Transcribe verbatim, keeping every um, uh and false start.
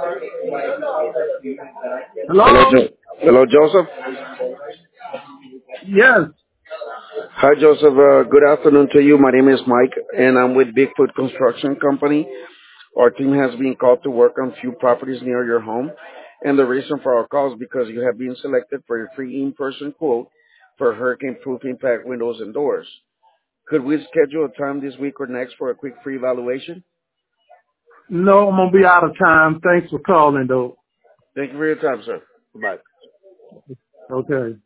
Hello, Hello? jo- Hello, Joseph. Yes. Hi, Joseph. Uh, good afternoon to you. My name is Mike, and I'm with Bigfoot Construction Company. Our team has been called to work on few properties near your home, and the reason for our call is because you have been selected for your free in-person quote for hurricane-proof impact windows and doors. Could we schedule a time this week or next for a quick free evaluation? No, I'm going to be out of time. Thanks for calling, though. Thank you for your time, sir. Bye. Okay.